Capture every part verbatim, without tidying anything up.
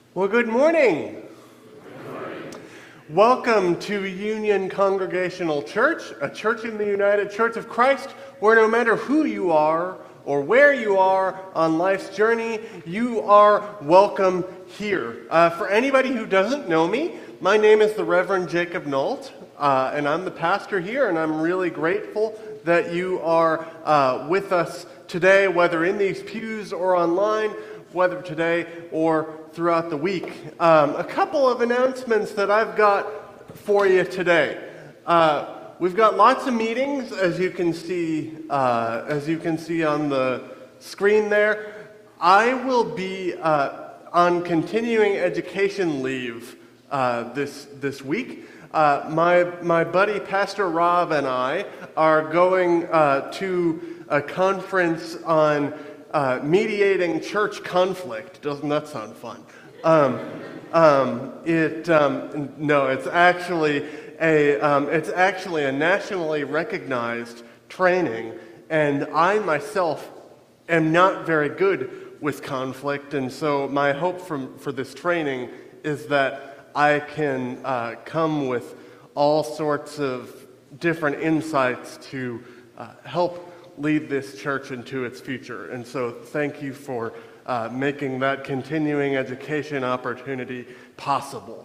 Well, good morning. Good morning. Welcome to Union Congregational Church, a church in the United Church of Christ, where no matter who you are or where you are on life's journey, you are welcome here. Uh, for anybody who doesn't know me, my name is the Reverend Jacob Nault, uh, and I'm the pastor here, and I'm really grateful that you are uh, with us today, whether in these pews or online, whether today or throughout the week. Um, a couple of announcements that I've got for you today. Uh, we've got lots of meetings, as you can see, uh, as you can see on the screen there. I will be uh, on continuing education leave uh, this this week. Uh, my my buddy Pastor Rob and I are going uh, to a conference on Uh, mediating church conflict. Doesn't that sound fun? Um, um, it um, no, it's actually a um, it's actually a nationally recognized training, and I myself am not very good with conflict, and so my hope from for this training is that I can uh, come with all sorts of different insights to uh, help lead this church into its future. And so thank you for uh, making that continuing education opportunity possible.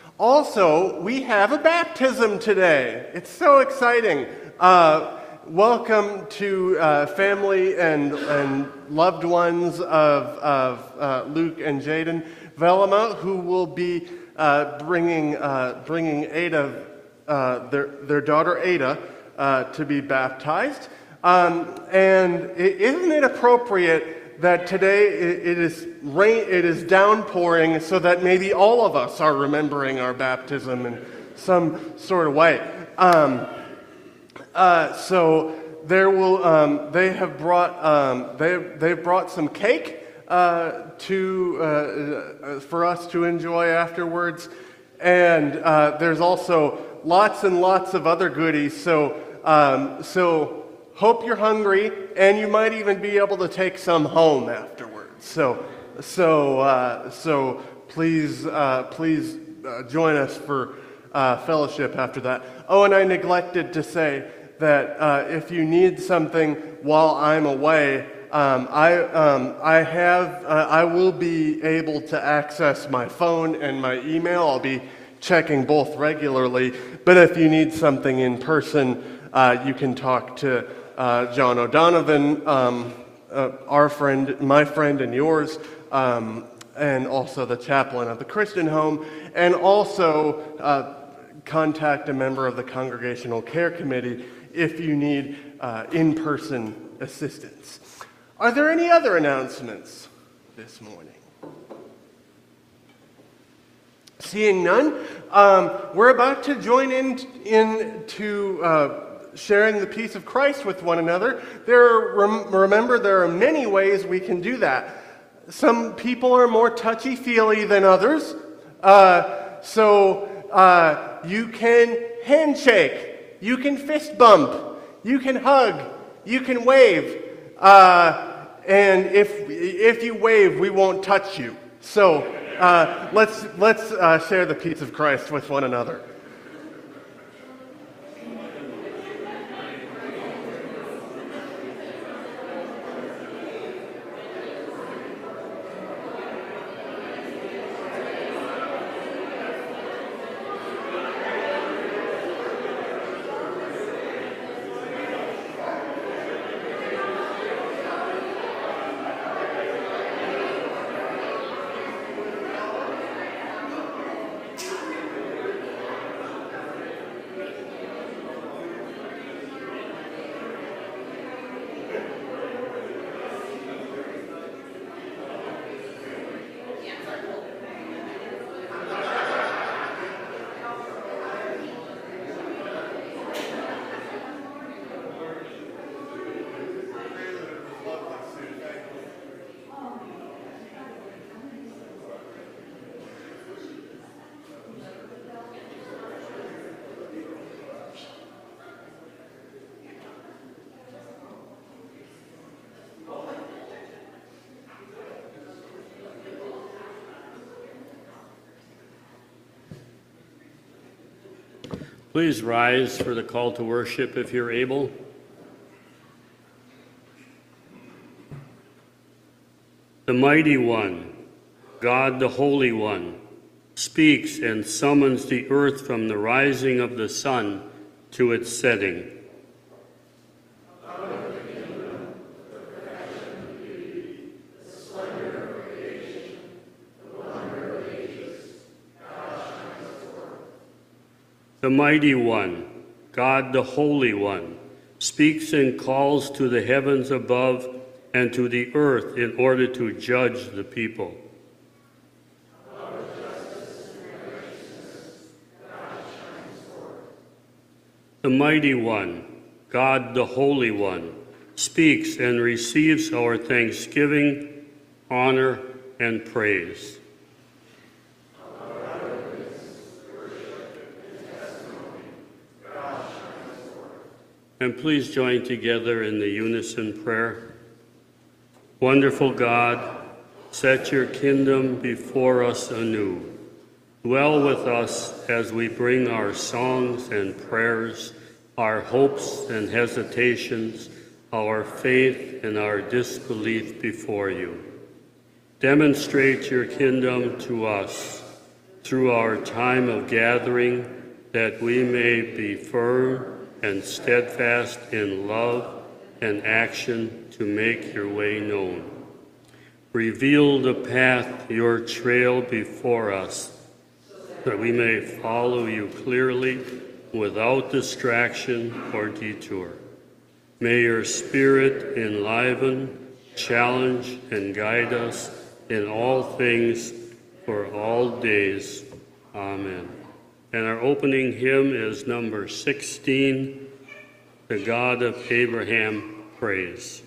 Also, we have a baptism today. It's so exciting. Uh, welcome to uh, family and, and loved ones of, of uh, Luke and Jaden Velema, who will be uh, bringing uh, bringing Ada, uh, their, their daughter Ada, uh, to be baptized. Um, and isn't it appropriate that today it is rain, it is downpouring, so that maybe all of us are remembering our baptism in some sort of way? Um, uh, so there will um, they have brought um, they they've brought some cake uh, to uh, for us to enjoy afterwards, and uh, there's also lots and lots of other goodies. So um, so. Hope you're hungry, and you might even be able to take some home afterwards. So, so, uh, so please, uh, please uh, join us for uh, fellowship after that. Oh, and I neglected to say that uh, if you need something while I'm away, um, I, um, I have, uh, I will be able to access my phone and my email. I'll be checking both regularly. But if you need something in person, uh, you can talk to Uh, John O'Donovan, um, uh, our friend, my friend and yours, um, and also the chaplain of the Christian Home, and also uh, contact a member of the Congregational Care Committee if you need uh, in-person assistance. Are there any other announcements this morning? Seeing none, um, we're about to join in into uh, sharing the peace of Christ with one another. There are, rem- remember, there are many ways we can do that. Some people are more touchy-feely than others. Uh, so uh, you can handshake, you can fist bump, you can hug, you can wave. Uh, and if if you wave, we won't touch you. So uh, let's let's uh, share the peace of Christ with one another. Please rise for the call to worship if you're able. The Mighty One, God the Holy One, speaks and summons the earth from the rising of the sun to its setting. The Mighty One, God the Holy One, speaks and calls to the heavens above and to the earth in order to judge the people. The Mighty One, God the Holy One, speaks and receives our thanksgiving, honor, and praise. And please join together in the unison prayer. Wonderful God, set your kingdom before us anew. Dwell with us as we bring our songs and prayers, our hopes and hesitations, our faith and our disbelief before you. Demonstrate your kingdom to us through our time of gathering, that we may be firm and steadfast in love and action to make your way known. Reveal the path, your trail before us, that we may follow you clearly without distraction or detour. May your Spirit enliven, challenge, and guide us in all things for all days. Amen. And our opening hymn is number sixteen, The God of Abraham Praise.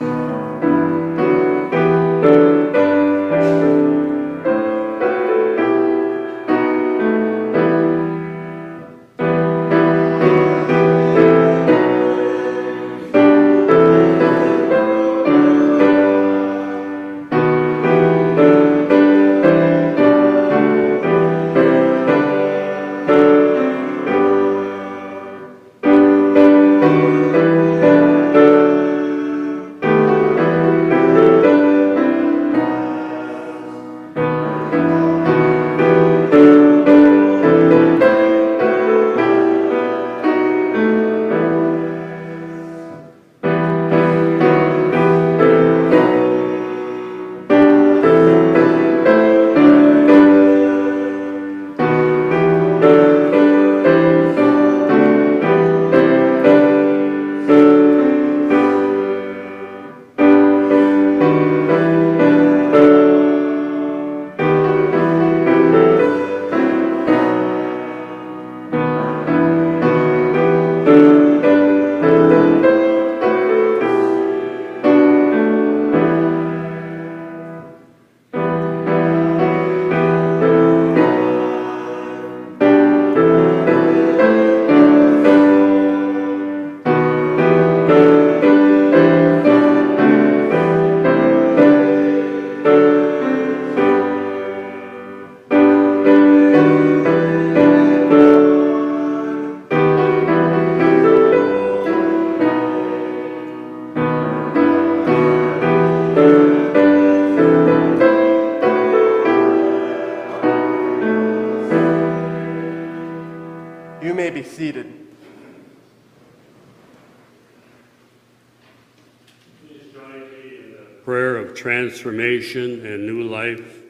Transformation and new life.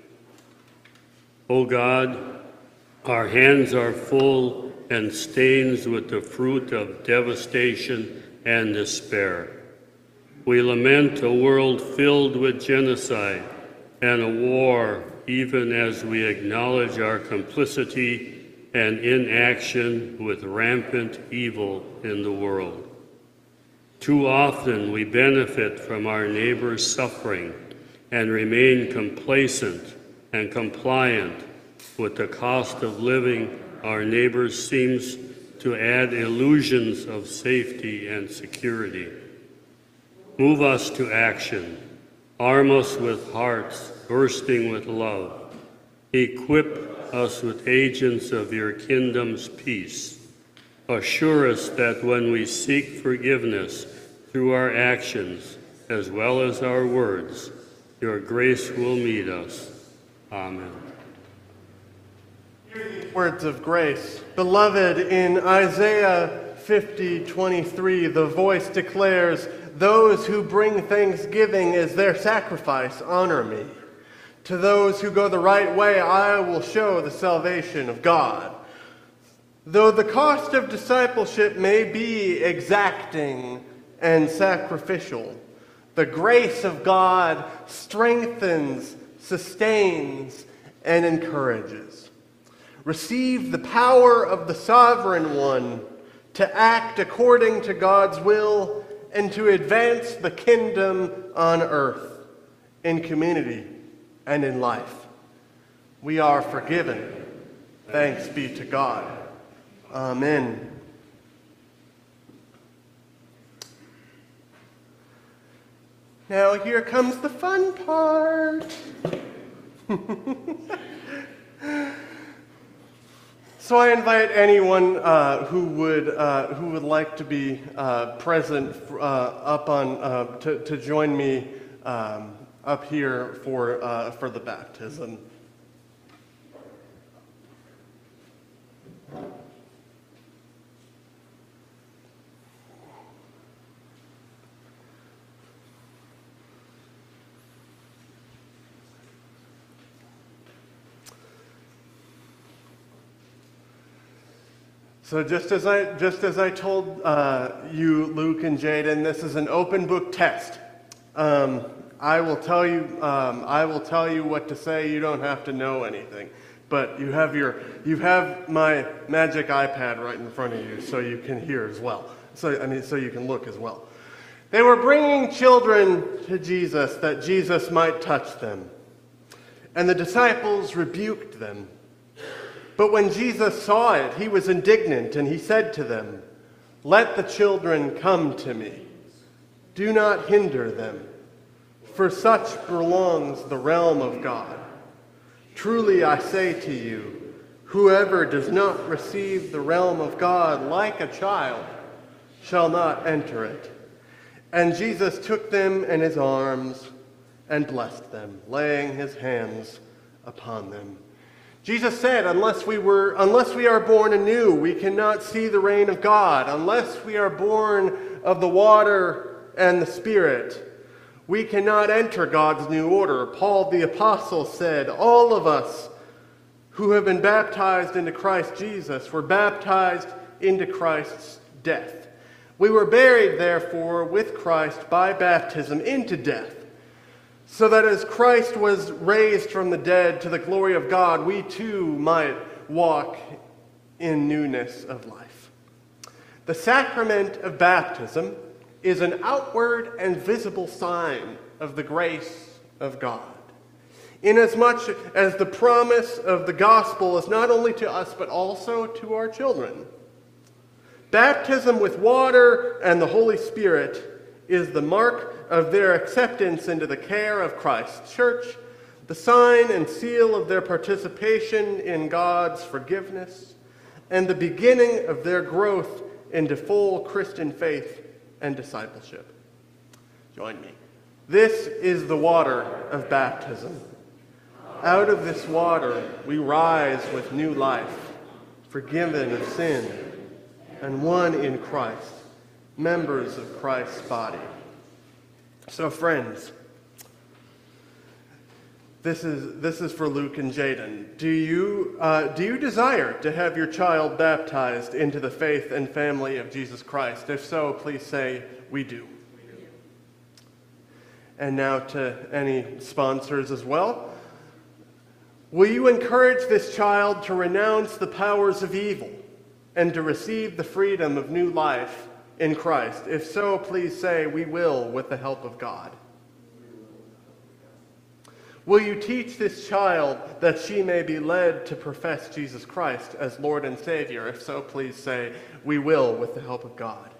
O God, our hands are full and stains with the fruit of devastation and despair. We lament a world filled with genocide and a war, even as we acknowledge our complicity and inaction with rampant evil in the world. Too often we benefit from our neighbor's suffering and remain complacent and compliant with the cost of living our neighbors seems to add illusions of safety and security. Move us to action. Arm us with hearts bursting with love. Equip us with agents of your kingdom's peace. Assure us that when we seek forgiveness through our actions as well as our words, your grace will meet us. Amen. Words of grace. Beloved, in Isaiah fifty twenty-three, the voice declares, "Those who bring thanksgiving as their sacrifice honor me. To those who go the right way, I will show the salvation of God." Though the cost of discipleship may be exacting and sacrificial, the grace of God strengthens, sustains, and encourages. Receive the power of the Sovereign One to act according to God's will and to advance the kingdom on earth, in community, and in life. We are forgiven. Thanks be to God. Amen. Now here comes the fun part. So I invite anyone uh, who would uh, who would like to be uh, present uh, up on uh, to to join me um, up here for uh, for the baptism. So just as I just as I told uh, you, Luke and Jaden, this is an open book test. Um, I will tell you um, I will tell you what to say. You don't have to know anything, but you have your you have my magic iPad right in front of you, so you can hear as well. So I mean, so you can look as well. They were bringing children to Jesus that Jesus might touch them, and the disciples rebuked them. But when Jesus saw it, he was indignant, and he said to them, "Let the children come to me. Do not hinder them, for such belongs the realm of God. Truly I say to you, whoever does not receive the realm of God like a child shall not enter it." And Jesus took them in his arms and blessed them, laying his hands upon them. Jesus said, unless we were, unless we are born anew, we cannot see the reign of God. Unless we are born of the water and the Spirit, we cannot enter God's new order. Paul the Apostle said, all of us who have been baptized into Christ Jesus were baptized into Christ's death. We were buried, therefore, with Christ by baptism into death, so that as Christ was raised from the dead to the glory of God, we too might walk in newness of life. The sacrament of baptism is an outward and visible sign of the grace of God, inasmuch as the promise of the gospel is not only to us but also to our children. Baptism with water and the Holy Spirit is the mark of their acceptance into the care of Christ's church, the sign and seal of their participation in God's forgiveness, and the beginning of their growth into full Christian faith and discipleship. Join me. This is the water of baptism. Out of this water we rise with new life, forgiven of sin, and one in Christ, members of Christ's body. So friends, this is this is for Luke and Jaden. Do you uh, do you desire to have your child baptized into the faith and family of Jesus Christ? If so, please say, "We do." And now to any sponsors as well. Will you encourage this child to renounce the powers of evil and to receive the freedom of new life in Christ? If so, please say, "We will," with the help of God. Will you teach this child that she may be led to profess Jesus Christ as Lord and Savior? If so, please say, "We will," with the help of God.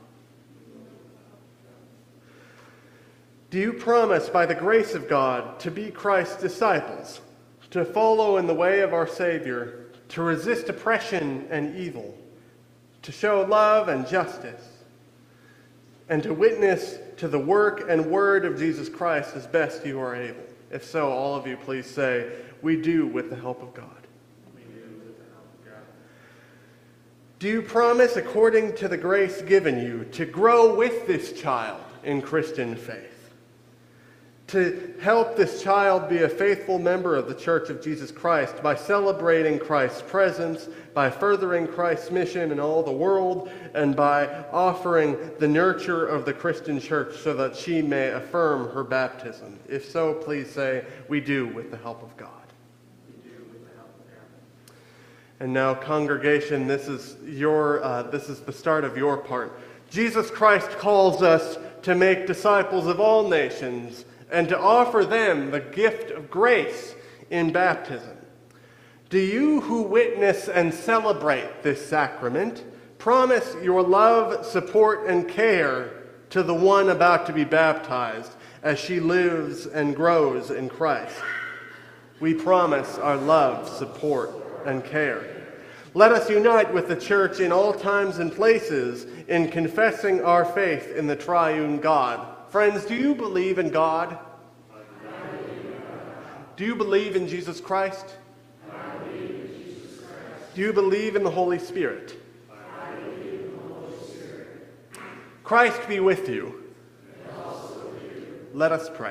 Do you promise by the grace of God to be Christ's disciples, to follow in the way of our Savior, to resist oppression and evil, to show love and justice, and to witness to the work and word of Jesus Christ as best you are able? If so, all of you please say, "We do with the help of God." We do with the help of God. Do you promise, according to the grace given you, to grow with this child in Christian faith? To help this child be a faithful member of the Church of Jesus Christ by celebrating Christ's presence, by furthering Christ's mission in all the world, and by offering the nurture of the Christian church so that she may affirm her baptism? If so, please say, "We do with the help of God." We do with the help of God. And now, congregation, this is your uh, this is the start of your part. Jesus Christ calls us to make disciples of all nations and to offer them the gift of grace in baptism. Do you who witness and celebrate this sacrament promise your love, support, and care to the one about to be baptized as she lives and grows in Christ? We promise our love, support, and care. Let us unite with the church in all times and places in confessing our faith in the triune God. Friends, do you believe in God? I believe in God. Do you believe in Jesus Christ? I believe in Jesus Christ. Do you believe in the Holy Spirit? I believe in the Holy Spirit. Christ be with you. And also with you. Let us pray.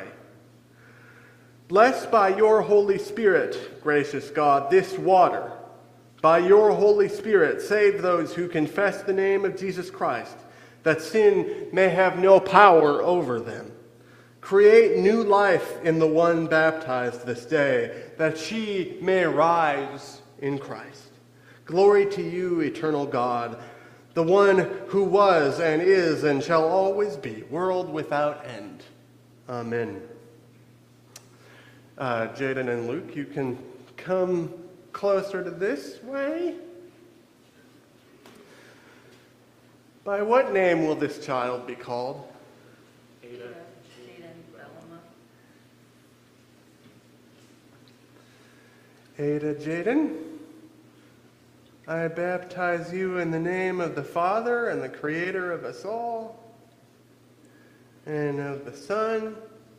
Bless by your Holy Spirit, gracious God, this water. By your Holy Spirit, save those who confess the name of Jesus Christ, that sin may have no power over them. Create new life in the one baptized this day, that she may rise in Christ. Glory to you, eternal God, the one who was and is and shall always be, world without end. Amen. Uh, Jaden and Luke, you can come closer to this way. By what name will this child be called? Ada. Ada Jaden, I baptize you in the name of the Father and the Creator of us all, and of the Son,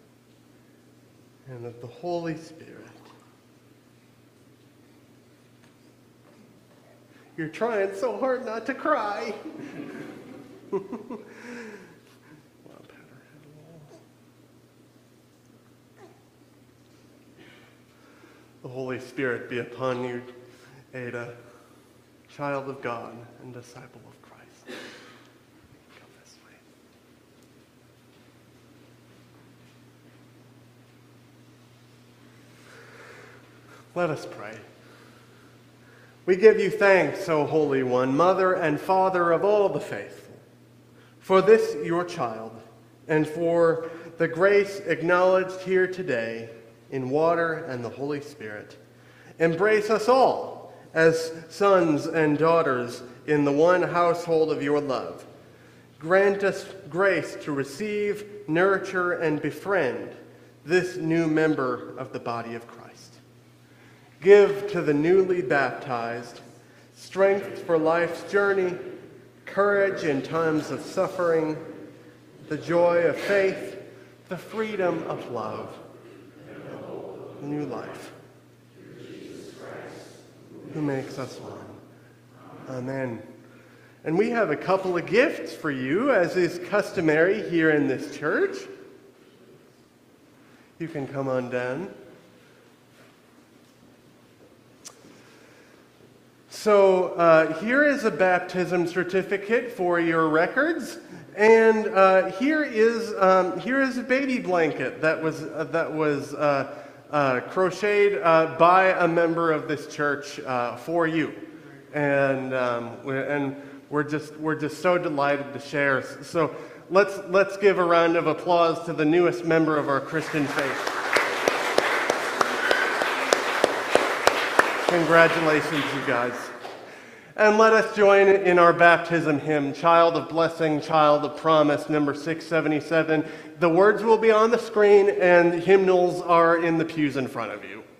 and of the Holy Spirit. You're trying so hard not to cry. The Holy Spirit be upon you, Ada, child of God and disciple of Christ. Come this way. Let us pray. We give you thanks, O Holy One, Mother and Father of all the faithful, for this your child, and for the grace acknowledged here today in water and the Holy Spirit. Embrace us all as sons and daughters in the one household of your love. Grant us grace to receive, nurture, and befriend this new member of the body of Christ. Give to the newly baptized strength for life's journey, courage in times of suffering, the joy of faith, the freedom of love, and new life. Who makes us one. Amen. And we have a couple of gifts for you, as is customary here in this church. You can come on down. So uh, here is a baptism certificate for your records, and uh, here is um, here is a baby blanket that was uh, that was uh, uh, crocheted uh, by a member of this church uh, for you, and um, we're, and we're just we're just so delighted to share. So let's let's give a round of applause to the newest member of our Christian faith. Congratulations, you guys. And let us join in our baptism hymn, Child of Blessing, Child of Promise, number six seventy-seven. The words will be on the screen, and hymnals are in the pews in front of you.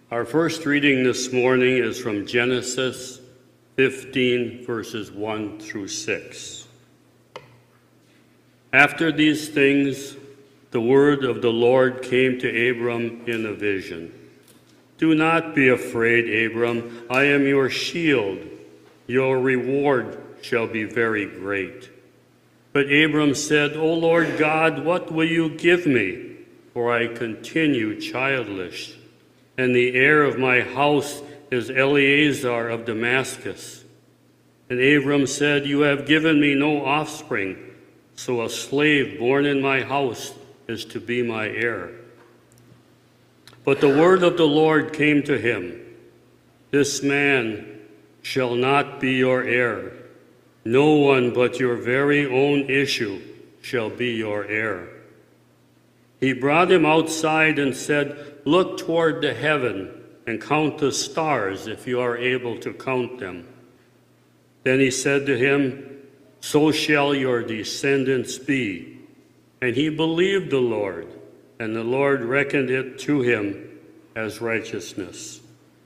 Our first reading this morning is from Genesis fifteen, verses one through six. After these things, the word of the Lord came to Abram in a vision. Do not be afraid, Abram. I am your shield. Your reward shall be very great. But Abram said, O Lord God, what will you give me? For I continue childless, and the heir of my house is Eleazar of Damascus. And Abram said, You have given me no offspring, so a slave born in my house is to be my heir. But the word of the Lord came to him, This man shall not be your heir. No one but your very own issue shall be your heir. He brought him outside and said, Look toward the heaven and count the stars if you are able to count them. Then he said to him, So shall your descendants be. And he believed the Lord, and the Lord reckoned it to him as righteousness.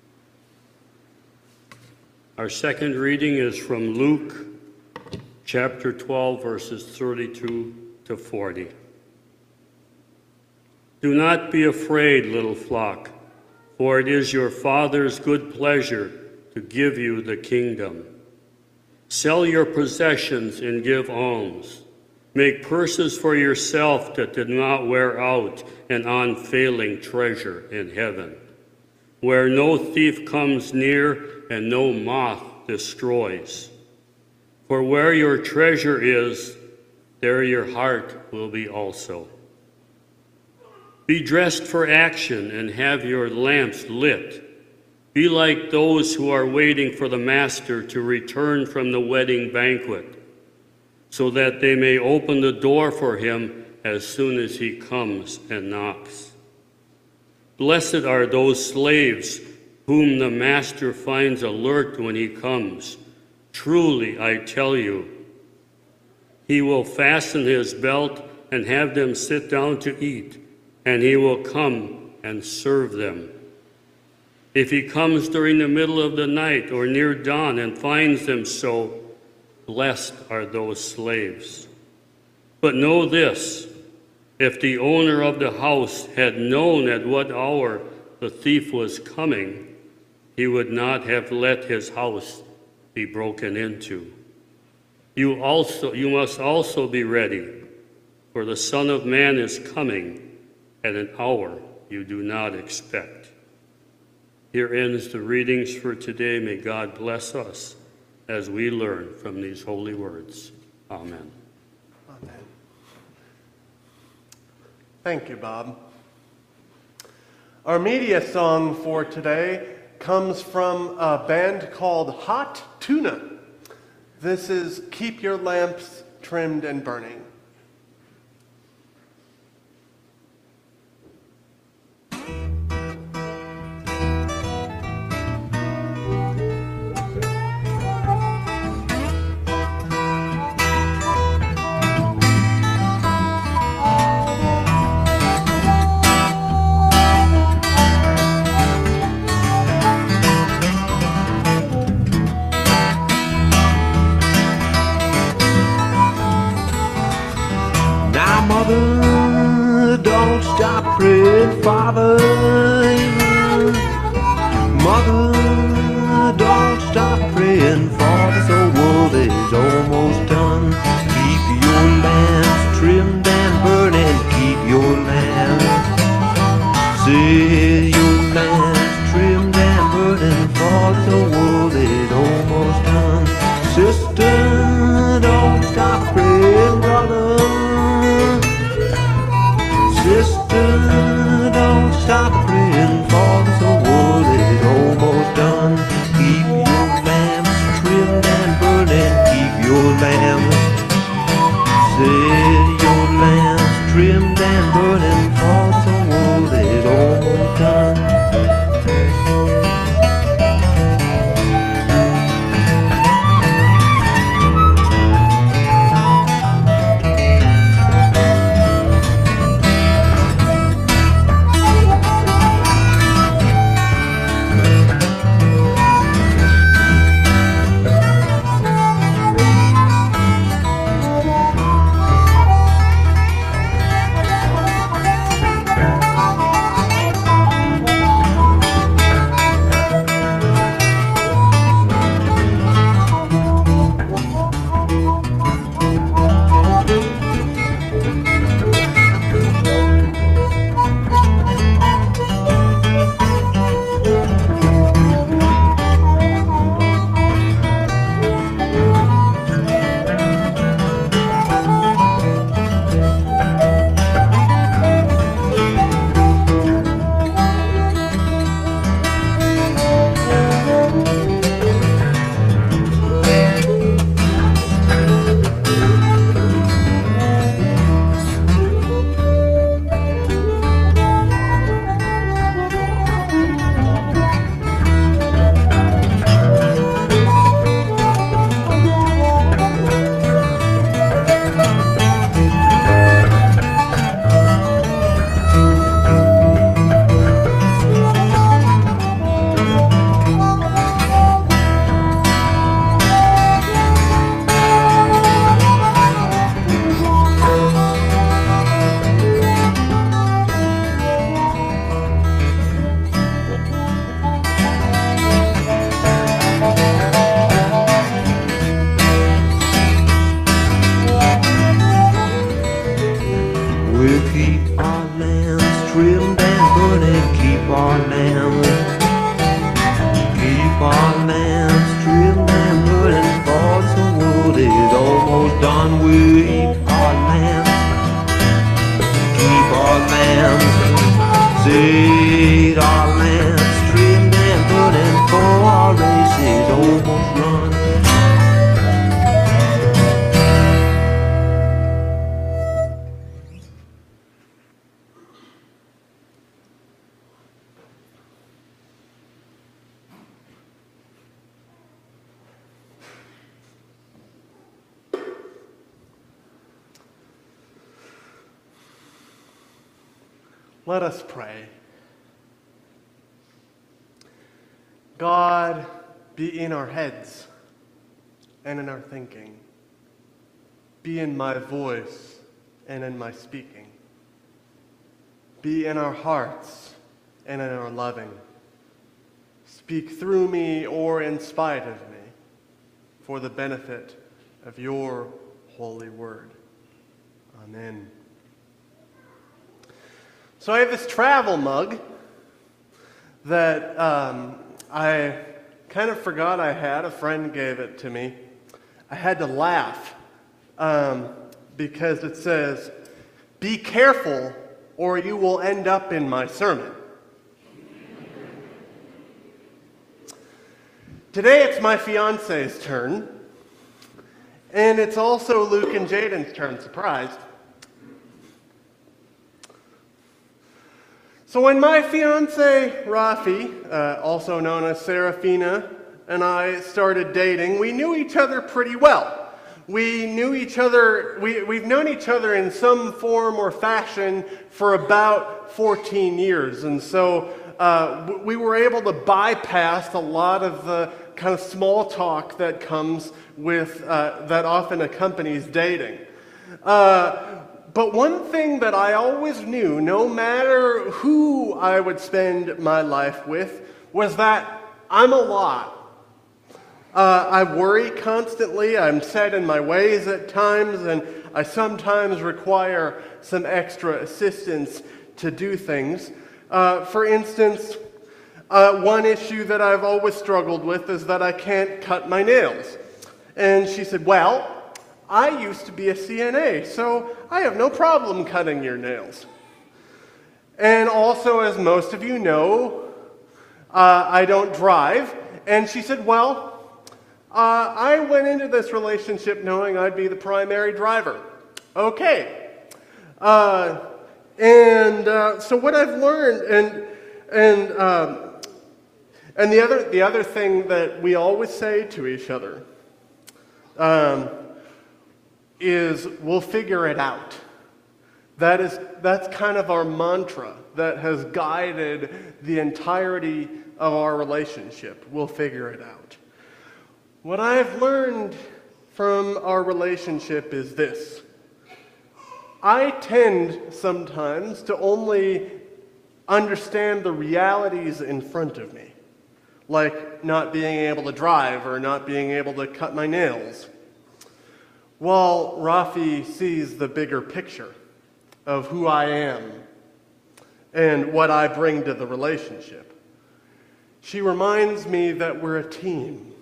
Our second reading is from Luke chapter twelve, verses thirty-two to forty. Do not be afraid, little flock, for it is your Father's good pleasure to give you the kingdom. Sell your possessions and give alms. Make purses for yourself that did not wear out, an unfailing treasure in heaven, where no thief comes near and no moth destroys. For where your treasure is, there your heart will be also. Be dressed for action and have your lamps lit. Be like those who are waiting for the master to return from the wedding banquet, so that they may open the door for him as soon as he comes and knocks. Blessed are those slaves whom the master finds alert when he comes. Truly, I tell you, he will fasten his belt and have them sit down to eat, and he will come and serve them. If he comes during the middle of the night or near dawn and finds them so, blessed are those slaves. But know this, if the owner of the house had known at what hour the thief was coming, he would not have let his house be broken into. You also, you must also be ready, for the Son of Man is coming at an hour you do not expect. Here ends the readings for today. May God bless us as we learn from these holy words. Amen. Amen. Thank you, Bob. Our media song for today comes from a band called Hot Tuna. This is Keep Your Lamps Trimmed and Burning. Mother, don't stop praying, Father. Mother, don't stop praying, for this old world is almost done. Keep your lamps trimmed and burning, keep your lamps. Say your lamps trimmed and burning, for this old world is almost done. Sister, don't stop praying, brother. Sister, don't stop praying. Set our lamps trimmed and burning, for our race is almost run. Let us pray. God, be in our heads and in our thinking. Be in my voice and in my speaking. Be in our hearts and in our loving. Speak through me or in spite of me for the benefit of your holy word. Amen. So I have this travel mug that um, I kind of forgot I had. A friend gave it to me. I had to laugh um, because it says, "Be careful or you will end up in my sermon." Today it's my fiance's turn, and it's also Luke and Jaden's turn, surprised. So when my fiancée, Rafi, uh, also known as Serafina, and I started dating, we knew each other pretty well. We knew each other, we, we've known each other in some form or fashion for about fourteen years. And so uh, we were able to bypass a lot of the kind of small talk that comes with, uh, that often accompanies dating. Uh, But one thing that I always knew, no matter who I would spend my life with, was that I'm a lot. Uh, I worry constantly, I'm set in my ways at times, and I sometimes require some extra assistance to do things. Uh, for instance, uh, one issue that I've always struggled with is that I can't cut my nails. And she said, "Well, I used to be a C N A, so I have no problem cutting your nails." And also, as most of you know, uh, I don't drive. And she said, "Well, uh, I went into this relationship knowing I'd be the primary driver." Okay. Uh, and uh, so what I've learned, and and um, and the other the other thing that we always say to each other. Um, is we'll figure it out. That is, that's kind of our mantra that has guided the entirety of our relationship. We'll figure it out. What I've learned from our relationship is this. I tend sometimes to only understand the realities in front of me, like not being able to drive or not being able to cut my nails, while Rafi sees the bigger picture of who I am and what I bring to the relationship. She reminds me that we're a team.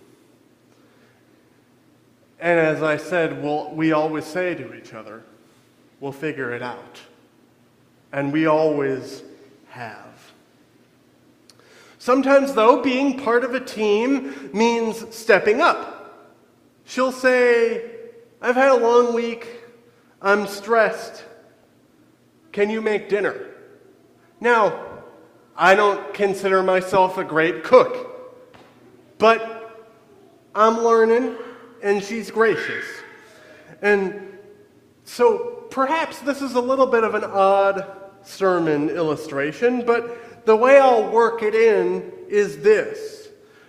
And as I said, we'll, we always say to each other, we'll figure it out. And we always have. Sometimes, though, being part of a team means stepping up. She'll say, "I've had a long week. I'm stressed. Can you make dinner?" Now, I don't consider myself a great cook, but I'm learning, and she's gracious. And so perhaps this is a little bit of an odd sermon illustration, but the way I'll work it in is this.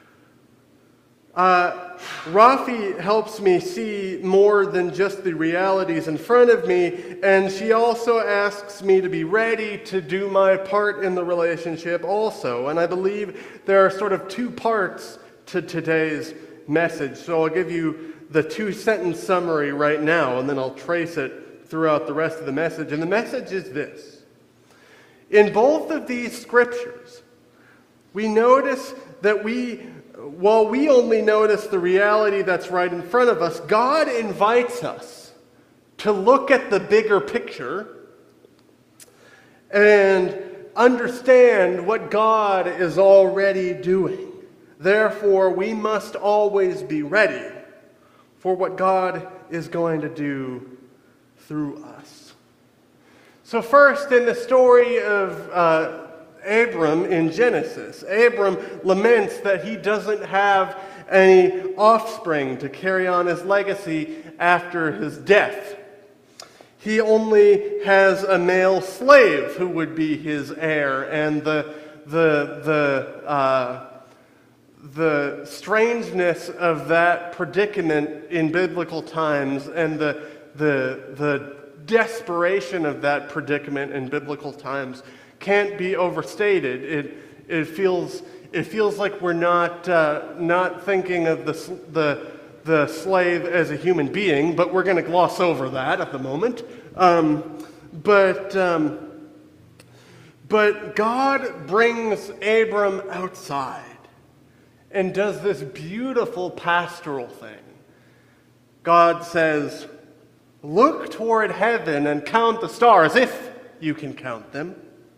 Uh, Rafi helps me see more than just the realities in front of me, and she also asks me to be ready to do my part in the relationship also. And I believe there are sort of two parts to today's message. So I'll give you the two-sentence summary right now, and then I'll trace it throughout the rest of the message. And the message is this. In both of these scriptures, we notice that we, while we only notice the reality that's right in front of us, God invites us to look at the bigger picture and understand what God is already doing. Therefore, we must always be ready for what God is going to do through us. So first, in the story of uh, Abram in Genesis, Abram laments that he doesn't have any offspring to carry on his legacy after his death. He only has a male slave who would be his heir, and the the the uh, the strangeness of that predicament in biblical times, and the the the desperation of that predicament in biblical times can't be overstated. It it feels it feels like we're not uh, not thinking of the the the slave as a human being, but we're going to gloss over that at the moment. Um, but um, but God brings Abram outside and does this beautiful pastoral thing. God says, "Look toward heaven and count the stars, if you can count them."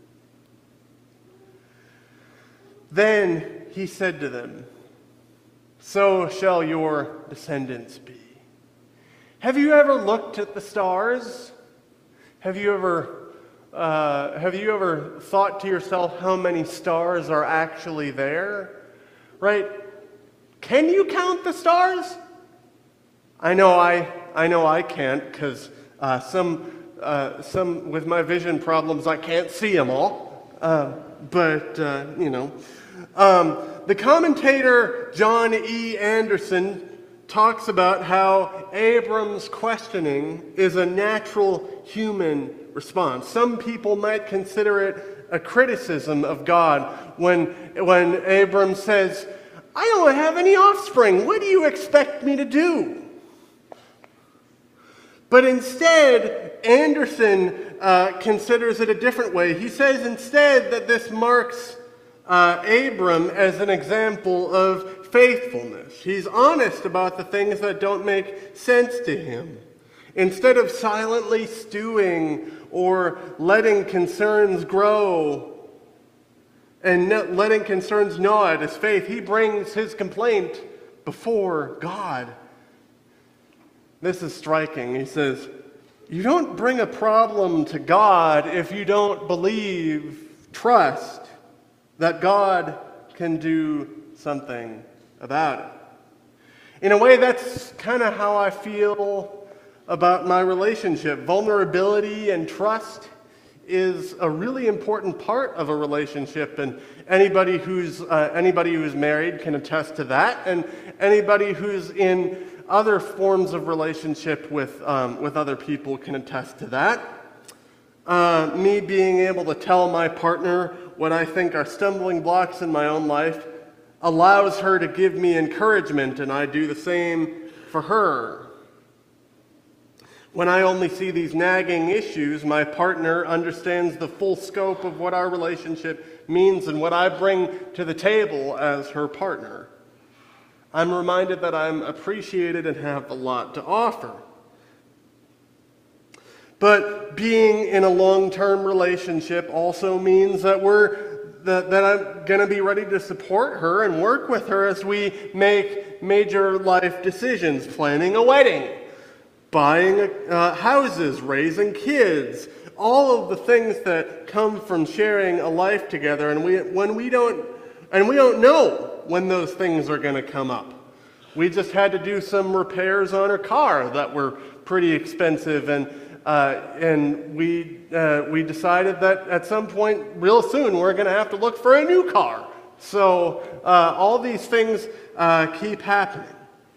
Then he said to them, "So shall your descendants be." Have you ever looked at the stars? Have you ever uh, have you ever thought to yourself how many stars are actually there? Right? Can you count the stars? I know I I know I can't, because uh, some uh, some with my vision problems I can't see them all. Uh, but uh, you know. Um, the commentator John E. Anderson talks about how Abram's questioning is a natural human response. Some people might consider it a criticism of God when, when Abram says, "I don't have any offspring. What do you expect me to do?" But instead, Anderson uh, considers it a different way. He says instead that this marks Uh, Abram as an example of faithfulness. He's honest about the things that don't make sense to him. Instead of silently stewing or letting concerns grow and not letting concerns gnaw at his faith, he brings his complaint before God. This is striking. He says, "You don't bring a problem to God if you don't believe, trust, that God can do something about it." In a way, that's kind of how I feel about my relationship. Vulnerability and trust is a really important part of a relationship, and anybody who's uh, anybody who's married can attest to that, and anybody who's in other forms of relationship with um, with other people can attest to that. Uh, me being able to tell my partner what I think are stumbling blocks in my own life allows her to give me encouragement, and I do the same for her. When I only see these nagging issues, my partner understands the full scope of what our relationship means and what I bring to the table as her partner. I'm reminded that I'm appreciated and have a lot to offer. But being in a long-term relationship also means that we're that, that I'm going to be ready to support her and work with her as we make major life decisions, planning a wedding, buying uh, houses, raising kids, all of the things that come from sharing a life together. And we when we don't and we don't know when those things are going to come up. We just had to do some repairs on her car that were pretty expensive, and Uh, and we uh, we decided that at some point, real soon, we're going to have to look for a new car. So uh, all these things uh, keep happening.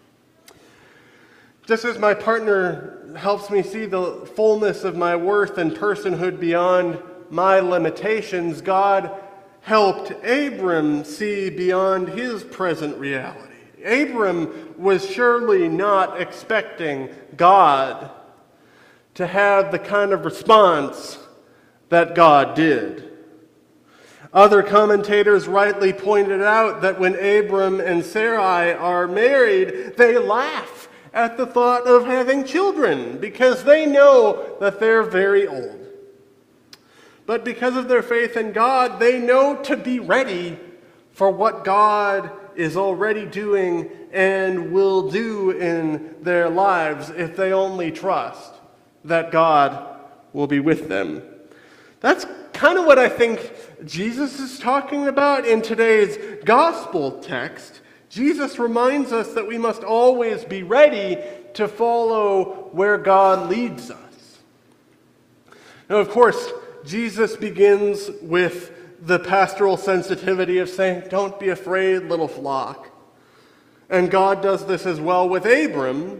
Just as my partner helps me see the fullness of my worth and personhood beyond my limitations, God helped Abram see beyond his present reality. Abram was surely not expecting God to have the kind of response that God did. Other commentators rightly pointed out that when Abram and Sarai are married, they laugh at the thought of having children because they know that they're very old. but because of their faith in God, they know to be ready for what God is already doing and will do in their lives if they only trust that God will be with them. That's kind of what I think Jesus is talking about in today's gospel text. Jesus reminds us that we must always be ready to follow where God leads us. Now, of course, Jesus begins with the pastoral sensitivity of saying, "Don't be afraid, little flock." And God does this as well with Abram,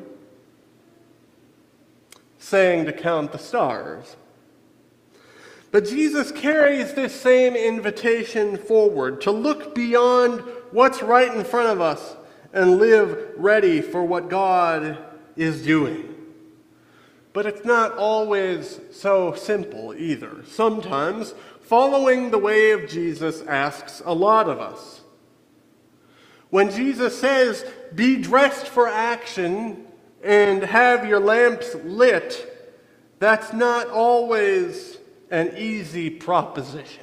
saying to count the stars. But Jesus carries this same invitation forward, to look beyond what's right in front of us and live ready for what God is doing. But it's not always so simple either. Sometimes following the way of Jesus asks a lot of us. When Jesus says, "Be dressed for action and have your lamps lit," that's not always an easy proposition.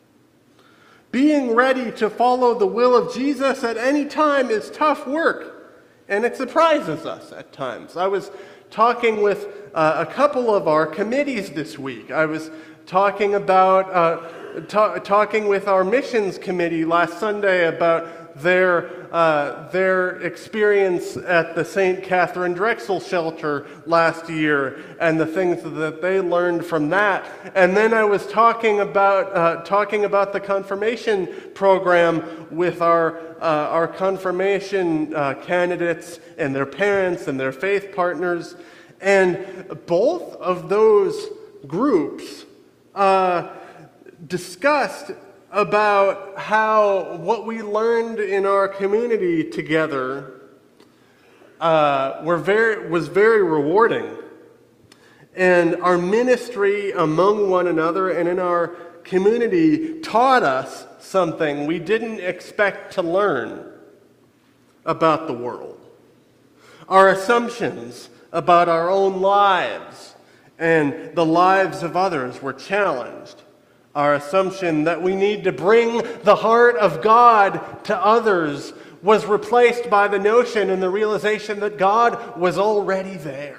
Being ready to follow the will of Jesus at any time is tough work, and it surprises us at times. I was talking with uh, a couple of our committees this week. I was talking about uh, ta- talking with our missions committee last Sunday about their uh, their experience at the Saint Catherine Drexel shelter last year and the things that they learned from that. And then I was talking about uh, talking about the confirmation program with our uh, our confirmation uh, candidates and their parents and their faith partners, and both of those groups uh, discussed about how what we learned in our community together uh, were very, was very rewarding. And our ministry among one another and in our community taught us something we didn't expect to learn about the world. Our assumptions about our own lives and the lives of others were challenged. Our assumption that we need to bring the heart of God to others was replaced by the notion and the realization that God was already there.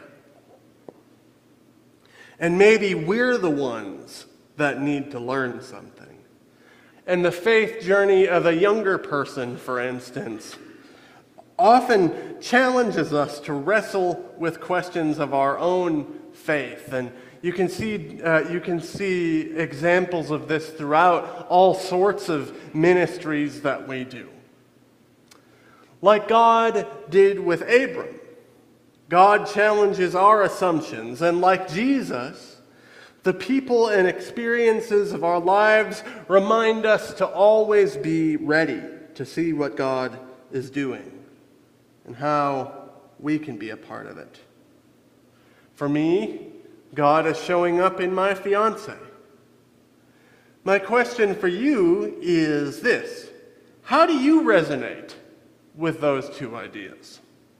And maybe we're the ones that need to learn something. And the faith journey of a younger person, for instance, often challenges us to wrestle with questions of our own faith. And You can see uh, you can see examples of this throughout all sorts of ministries that we do. Like God did with Abram, God challenges our assumptions, and like Jesus, the people and experiences of our lives remind us to always be ready to see what God is doing and how we can be a part of it. For me, God is showing up in my fiancé. My question for you is this: how do you resonate with those two ideas?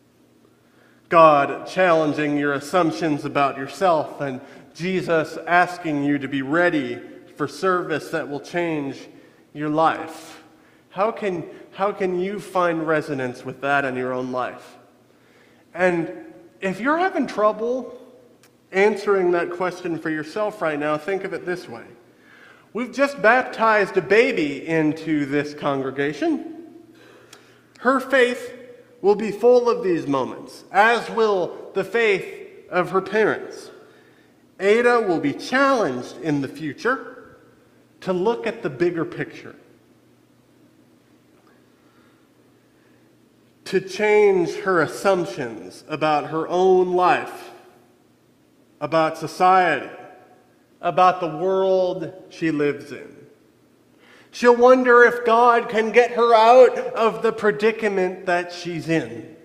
God challenging your assumptions about yourself, and Jesus asking you to be ready for service that will change your life. How can, how can you find resonance with that in your own life? And if you're having trouble answering that question for yourself right now, think of it this way. We've just baptized a baby into this congregation. Her faith will be full of these moments, as will the faith of her parents. Ada will be challenged in the future to look at the bigger picture, to change her assumptions about her own life, about society, about the world she lives in. She'll wonder if God can get her out of the predicament that she's in.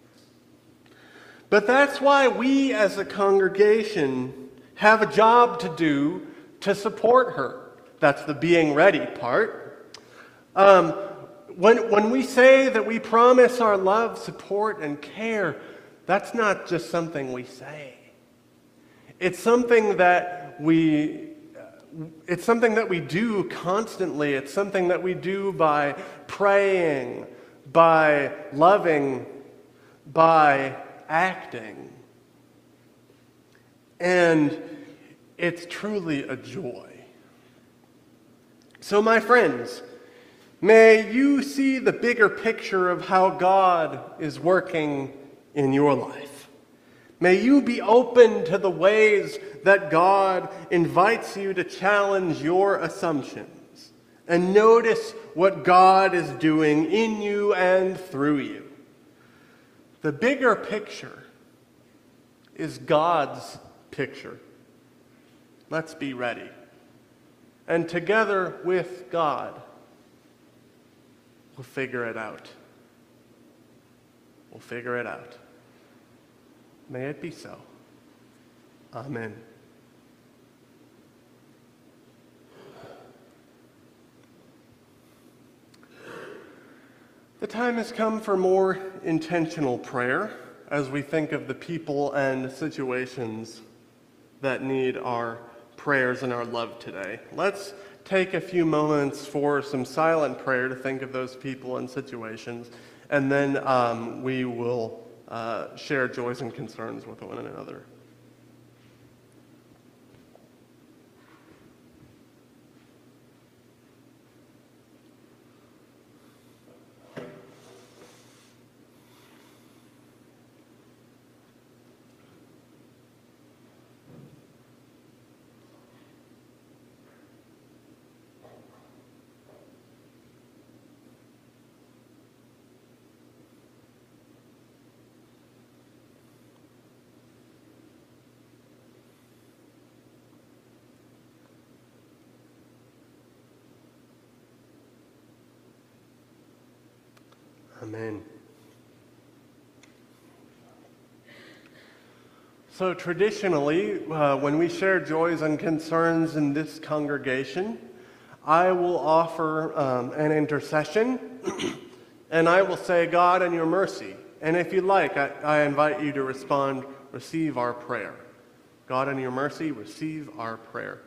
But that's why we as a congregation have a job to do to support her. That's the being ready part. Um, when, when we say that we promise our love, support, and care, that's not just something we say. It's something that we it's something that we do constantly. It's something that we do by praying, by loving, by acting. And it's truly a joy. So, my friends, may you see the bigger picture of how God is working in your life. May you be open to the ways that God invites you to challenge your assumptions and notice what God is doing in you and through you. The bigger picture is God's picture. Let's be ready. And together with God, we'll figure it out. We'll figure it out. May it be so. Amen. The time has come for more intentional prayer as we think of the people and situations that need our prayers and our love today. Let's take a few moments for some silent prayer to think of those people and situations, and then um, we will uh, share joys and concerns with one another. Amen. So traditionally, uh, when we share joys and concerns in this congregation, I will offer um, an intercession, and I will say, God, in your mercy. And if you like, I, I invite you to respond, receive our prayer. God, in your mercy, receive our prayer.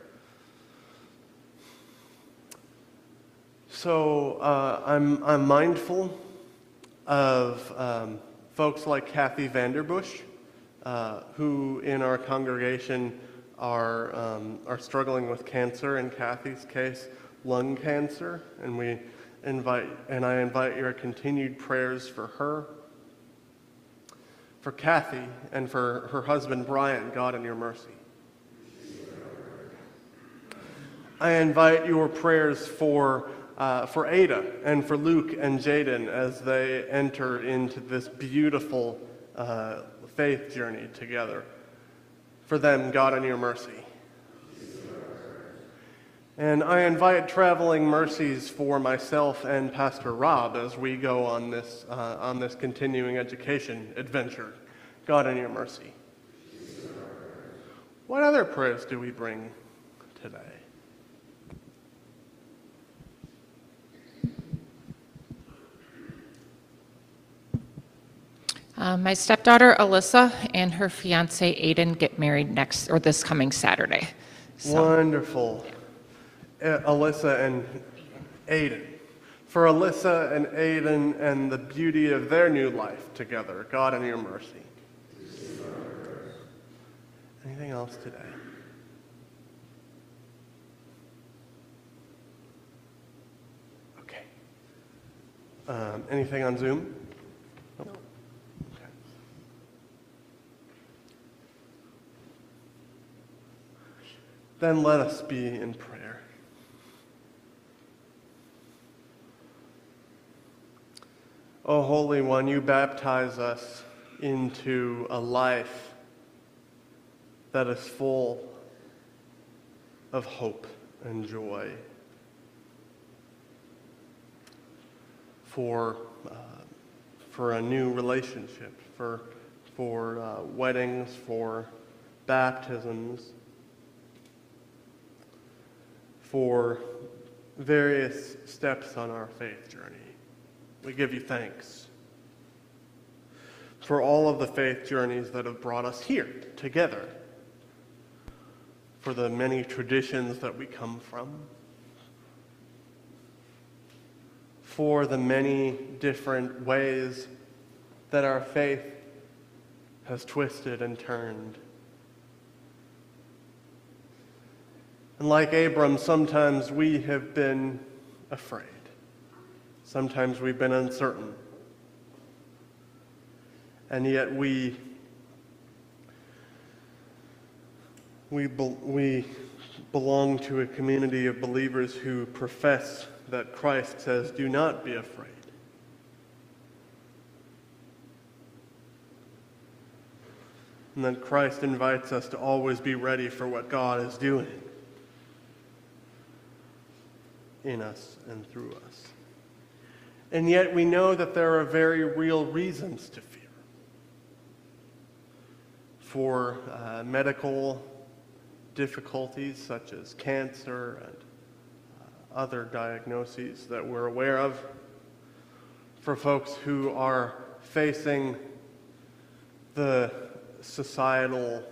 So uh, I'm, I'm mindful of um, folks like Kathy Vanderbush, uh, who in our congregation are um, are struggling with cancer. In Kathy's case, lung cancer, and we invite and I invite your continued prayers for her, for Kathy, and for her husband Brian. God, in your mercy. I invite your prayers for. Uh, for Ada and for Luke and Jaden as they enter into this beautiful uh, faith journey together. For them, God, in your mercy. And I invite traveling mercies for myself and Pastor Rob as we go on this uh, on this continuing education adventure. God, in your mercy. What other prayers do we bring today? Uh, my stepdaughter Alyssa and her fiance Aiden get married next or this coming Saturday. So, Wonderful. Uh, Alyssa and Aiden. For Alyssa and Aiden and the beauty of their new life together, God, in your mercy. Anything else today? Okay. Um, anything on Zoom? Nope. Okay. Then let us be in prayer. O Holy One, you baptize us into a life that is full of hope and joy for uh, for a new relationship, for for uh, weddings, for baptisms, for various steps on our faith journey. We give you thanks for all of the faith journeys that have brought us here together, for the many traditions that we come from, for the many different ways that our faith has twisted and turned. And like Abram, sometimes we have been afraid. Sometimes we've been uncertain. And yet we we be, we belong to a community of believers who profess that Christ says, "Do not be afraid." And that Christ invites us to always be ready for what God is doing in us and through us. And yet we know that there are very real reasons to fear. For uh, medical difficulties such as cancer and uh, other diagnoses that we're aware of. For folks who are facing the societal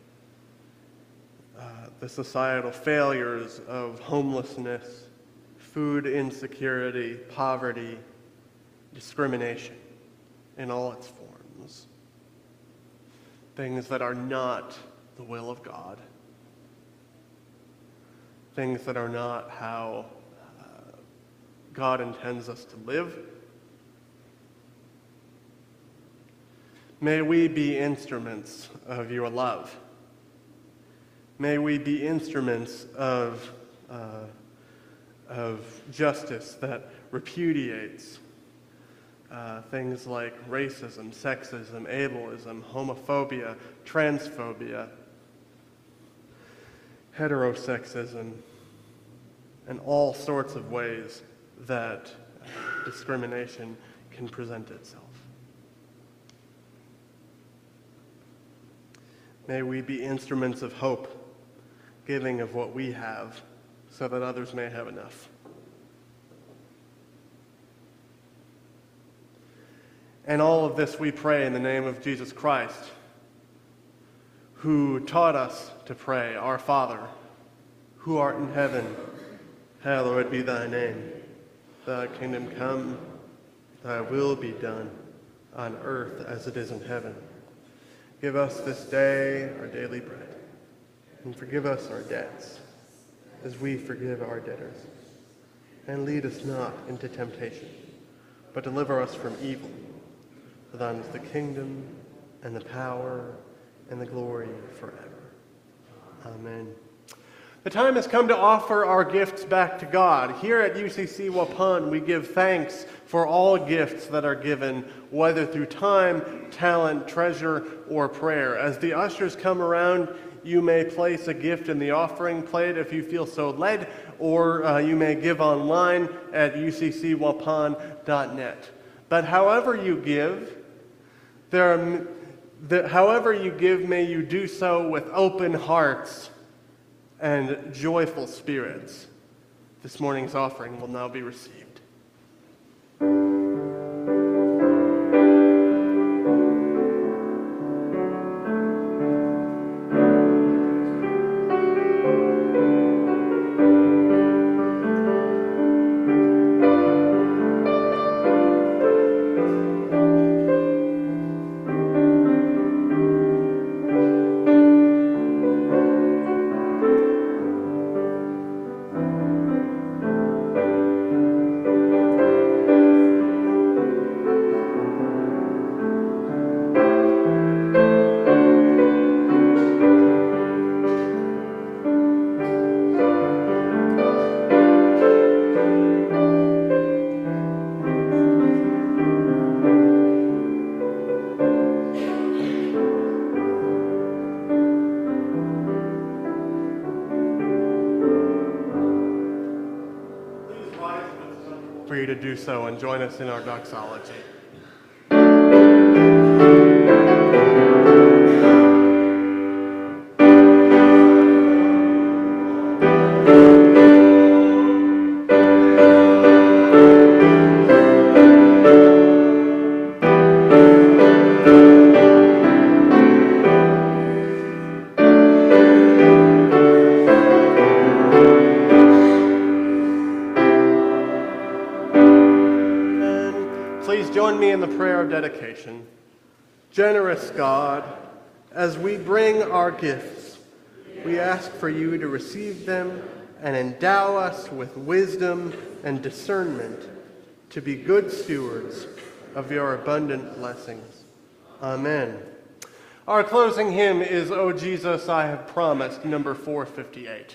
uh, the societal failures of homelessness, food insecurity, poverty, discrimination in all its forms. Things that are not the will of God. Things that are not how uh, God intends us to live. May we be instruments of your love. May we be instruments of uh, of justice that repudiates uh, things like racism, sexism, ableism, homophobia, transphobia, heterosexism, and all sorts of ways that uh, discrimination can present itself. May we be instruments of hope, giving of what we have, so that others may have enough. And all of this we pray in the name of Jesus Christ, who taught us to pray, "Our Father, who art in heaven, hallowed be thy name. Thy kingdom come, thy will be done, on earth as it is in heaven. Give us this day our daily bread, and forgive us our debts, as we forgive our debtors. And lead us not into temptation, but deliver us from evil. For thine is the kingdom, and the power, and the glory forever. Amen. The time has come to offer our gifts back to God. Here at U C C Waupun, we give thanks for all gifts that are given, whether through time, talent, treasure, or prayer. As the ushers come around, you may place a gift in the offering plate if you feel so led, or uh, you may give online at u c c waupun dot net. But however you give, there are, the, however you give, may you do so with open hearts and joyful spirits. This morning's offering will now be received. For you to do so and join us in our doxology. please join me in the prayer of dedication. Generous God, as we bring our gifts, we ask for you to receive them and endow us with wisdom and discernment to be good stewards of your abundant blessings. Amen. Our closing hymn is O Jesus, I Have Promised, number four fifty-eight.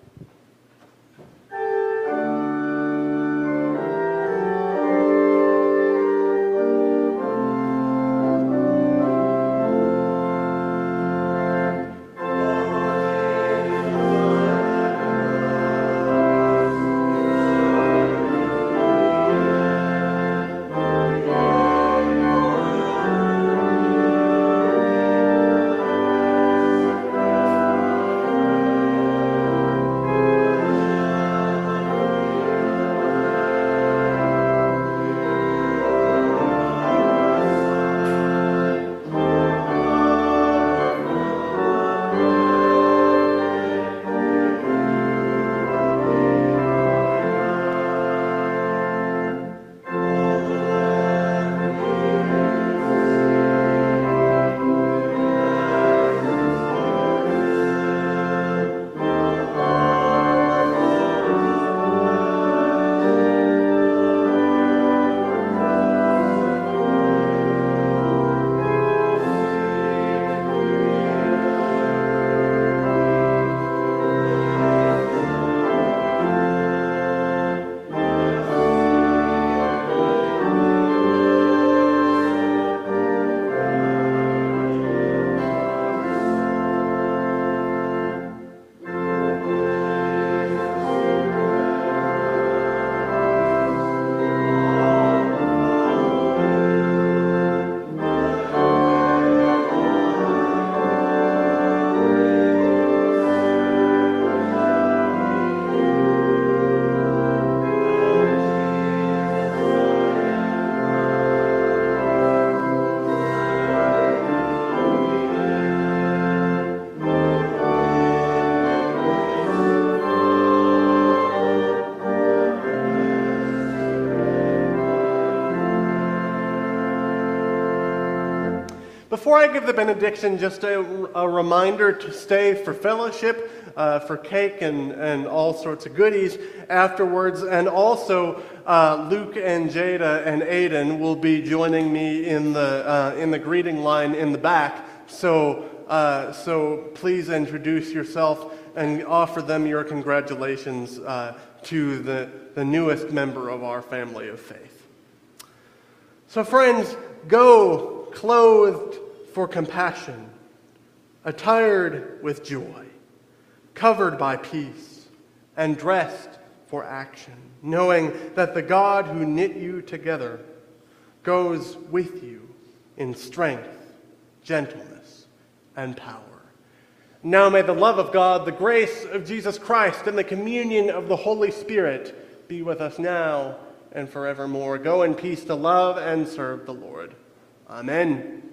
Before I give the benediction, just a, a reminder to stay for fellowship, uh, for cake and, and all sorts of goodies afterwards. And also, uh, Luke and Jada and Aiden will be joining me in the uh, in the greeting line in the back. So, uh, so please introduce yourself and offer them your congratulations uh, to the, the newest member of our family of faith. So, friends, go clothed for compassion, attired with joy, covered by peace, and dressed for action, knowing that the God who knit you together goes with you in strength, gentleness, and power. Now may the love of God, the grace of Jesus Christ, and the communion of the Holy Spirit be with us now and forevermore. Go in peace to love and serve the Lord. Amen.